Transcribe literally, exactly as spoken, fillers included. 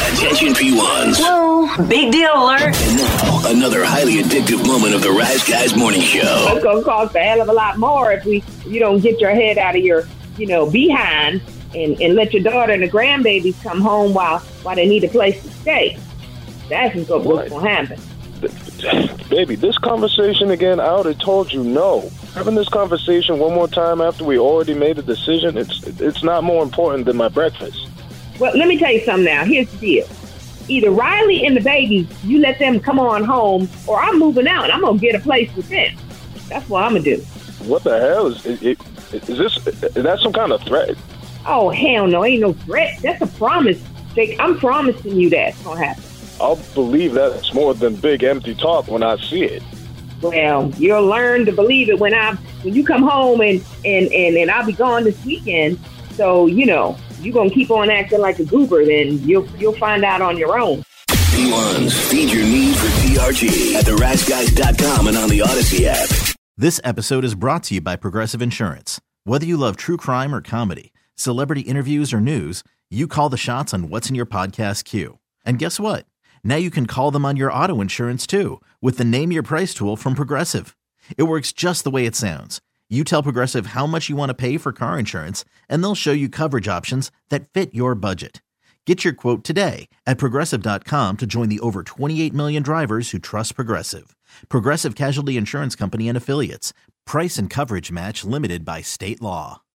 Attention P ones. Whoa, big deal alert. And now, another highly addictive moment of the Rise Guys Morning Show. It's going to cost a hell of a lot more if we, you don't get your head out of your, you know, behind and, and let your daughter and the grandbabies come home while while they need a place to stay. That's what's going to happen. Baby, this conversation again, I would have told you no. Having this conversation one more time after we already made a decision, it's it's not more important than my breakfast. Well, let me tell you something now. Here's the deal. Either Riley and the babies, you let them come on home, or I'm moving out and I'm going to get a place with them. That's what I'm going to do. What the hell? Is, is, is this, is that some kind of threat? Oh, hell no. Ain't no threat. That's a promise, Jake. I'm promising you that's going to happen. I'll believe that's more than big empty talk when I see it. Well, you'll learn to believe it when I when you come home and, and, and, and I'll be gone this weekend. So, you know, you're going to keep on acting like a goober, then you'll you'll find out on your own. P ones, feed your need for T R G at the rise guys dot com and on the Odyssey app. This episode is brought to you by Progressive Insurance. Whether you love true crime or comedy, celebrity interviews or news, you call the shots on what's in your podcast queue. And guess what? Now you can call them on your auto insurance too with the Name Your Price tool from Progressive. It works just the way it sounds. You tell Progressive how much you want to pay for car insurance, and they'll show you coverage options that fit your budget. Get your quote today at progressive dot com to join the over twenty-eight million drivers who trust Progressive. Progressive Casualty Insurance Company and Affiliates. Price and coverage match limited by state law.